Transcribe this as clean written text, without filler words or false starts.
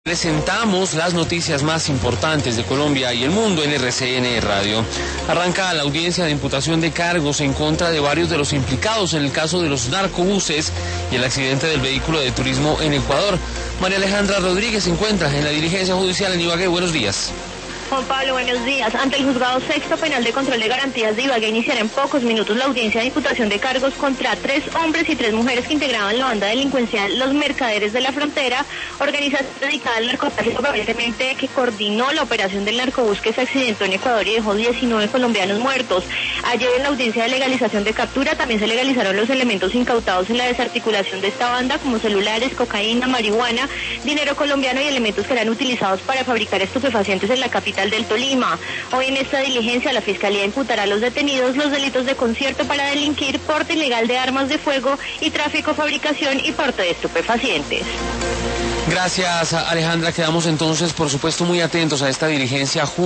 Presentamos las noticias más importantes de Colombia y el mundo en RCN Radio. Arranca la audiencia de imputación de cargos en contra de varios de los implicados en el caso de los narcobuses y el accidente del vehículo de turismo en Ecuador. María Alejandra Rodríguez se encuentra en la diligencia judicial en Ibagué. Buenos días. Juan Pablo, buenos días. Ante el Juzgado Sexto Penal de Control de Garantías de Ibagué iniciará en pocos minutos la audiencia de imputación de cargos contra 3 hombres y 3 mujeres que integraban la banda delincuencial Los Mercaderes de la Frontera, organización dedicada al narcotráfico, aparentemente que coordinó la operación del narcobús que se accidentó en Ecuador y dejó 19 colombianos muertos. Ayer en la audiencia de legalización de captura también se legalizaron los elementos incautados en la desarticulación de esta banda, como celulares, cocaína, marihuana, dinero colombiano y elementos que eran utilizados para fabricar estupefacientes en la capital del Tolima. Hoy en esta diligencia la Fiscalía imputará a los detenidos los delitos de concierto para delinquir, porte ilegal de armas de fuego y tráfico, fabricación y porte de estupefacientes. Gracias, Alejandra. Quedamos entonces, por supuesto, muy atentos a esta diligencia.